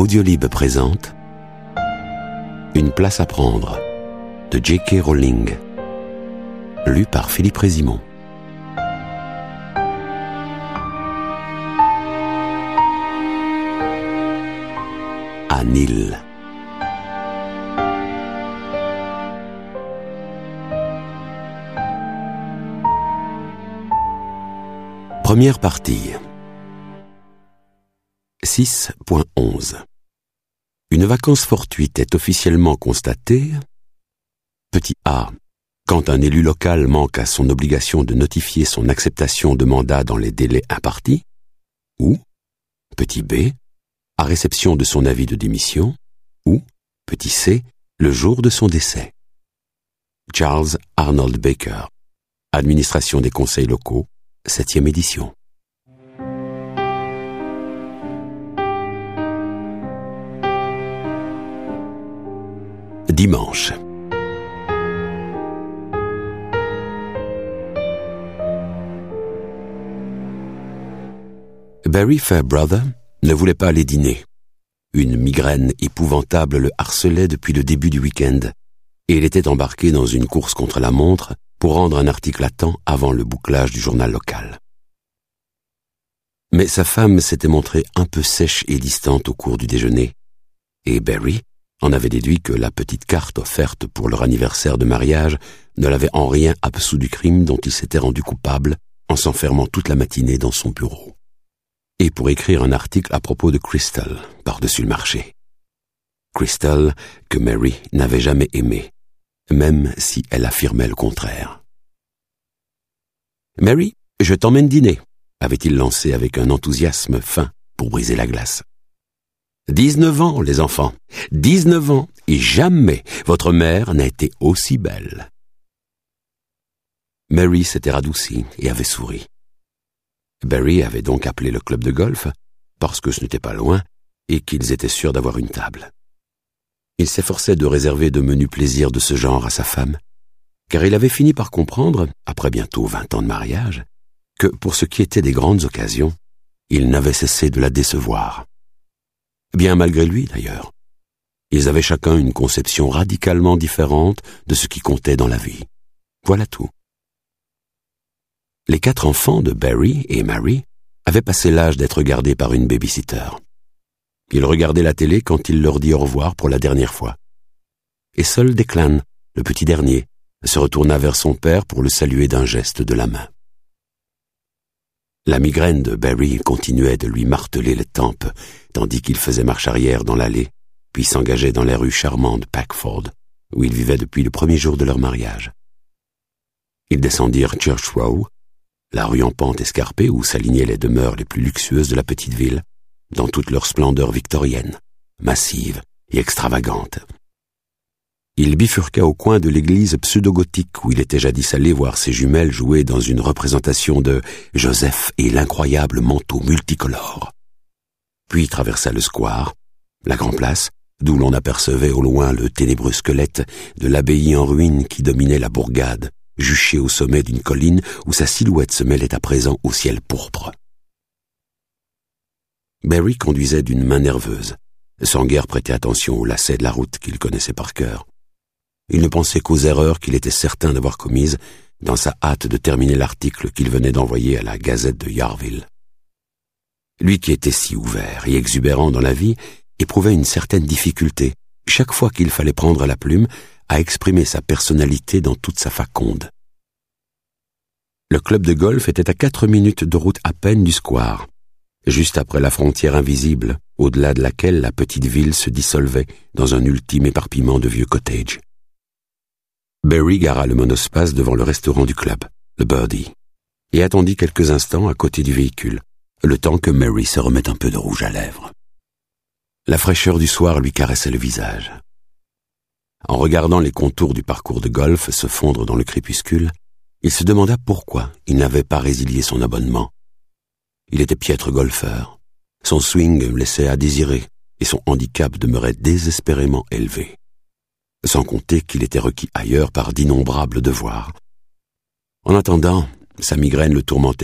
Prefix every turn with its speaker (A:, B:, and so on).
A: Audiolib présente Une place à prendre de J.K. Rowling, lu par Philippe Résimond. À Nil. Première partie. 6.11. Une vacance fortuite est officiellement constatée. Petit a. Quand un élu local manque à son obligation de notifier son acceptation de mandat dans les délais impartis. Ou, petit b. À réception de son avis de démission. Ou, petit c. Le jour de son décès. Charles Arnold Baker. Administration des conseils locaux, 7e édition. Dimanche. Barry Fairbrother ne voulait pas aller dîner. Une migraine épouvantable le harcelait depuis le début du week-end, et il était embarqué dans une course contre la montre pour rendre un article à temps avant le bouclage du journal local. Mais sa femme s'était montrée un peu sèche et distante au cours du déjeuner, et Barry en avait déduit que la petite carte offerte pour leur anniversaire de mariage ne l'avait en rien absous du crime dont il s'était rendu coupable en s'enfermant toute la matinée dans son bureau. Et pour écrire un article à propos de Crystal, par-dessus le marché. Crystal que Mary n'avait jamais aimé, même si elle affirmait le contraire. « Mary, je t'emmène dîner », avait-il lancé avec un enthousiasme fin pour briser la glace. 19 ans, les enfants, 19 ans, et jamais votre mère n'a été aussi belle. Mary s'était radoucie et avait souri. Barry avait donc appelé le club de golf, parce que ce n'était pas loin, et qu'ils étaient sûrs d'avoir une table. Il s'efforçait de réserver de menus plaisirs de ce genre à sa femme, car il avait fini par comprendre, après bientôt 20 ans de mariage, que pour ce qui était des grandes occasions, il n'avait cessé de la décevoir. Bien malgré lui, d'ailleurs. Ils avaient chacun une conception radicalement différente de ce qui comptait dans la vie. Voilà tout. Les 4 enfants de Barry et Mary avaient passé l'âge d'être gardés par une baby-sitter. Ils regardaient la télé quand il leur dit au revoir pour la dernière fois. Et seul Declan, le petit dernier, se retourna vers son père pour le saluer d'un geste de la main. La migraine de Barry continuait de lui marteler les tempes, tandis qu'il faisait marche arrière dans l'allée, puis s'engageait dans la rue charmante de Packford, où ils vivaient depuis le premier jour de leur mariage. Ils descendirent Church Row, la rue en pente escarpée où s'alignaient les demeures les plus luxueuses de la petite ville, dans toute leur splendeur victorienne, massive et extravagante. Il bifurqua au coin de l'église pseudo-gothique où il était jadis allé voir ses jumelles jouer dans une représentation de Joseph et l'incroyable manteau multicolore. Puis traversa le square, la grande place, d'où l'on apercevait au loin le ténébreux squelette de l'abbaye en ruine qui dominait la bourgade, juchée au sommet d'une colline où sa silhouette se mêlait à présent au ciel pourpre. Barry conduisait d'une main nerveuse, sans guère prêter attention aux lacets de la route qu'il connaissait par cœur. Il ne pensait qu'aux erreurs qu'il était certain d'avoir commises dans sa hâte de terminer l'article qu'il venait d'envoyer à la Gazette de Yarville. Lui qui était si ouvert et exubérant dans la vie éprouvait une certaine difficulté, chaque fois qu'il fallait prendre la plume, à exprimer sa personnalité dans toute sa faconde. Le club de golf était à 4 minutes de route à peine du square, juste après la frontière invisible, au-delà de laquelle la petite ville se dissolvait dans un ultime éparpillement de vieux cottages. Barry gara le monospace devant le restaurant du club, le Birdie, et attendit quelques instants à côté du véhicule, le temps que Mary se remette un peu de rouge à lèvres. La fraîcheur du soir lui caressait le visage. En regardant les contours du parcours de golf se fondre dans le crépuscule, il se demanda pourquoi il n'avait pas résilié son abonnement. Il était piètre golfeur, son swing laissait à désirer, et son handicap demeurait désespérément élevé. Sans compter qu'il était requis ailleurs par d'innombrables devoirs. En attendant, sa migraine le tourmentait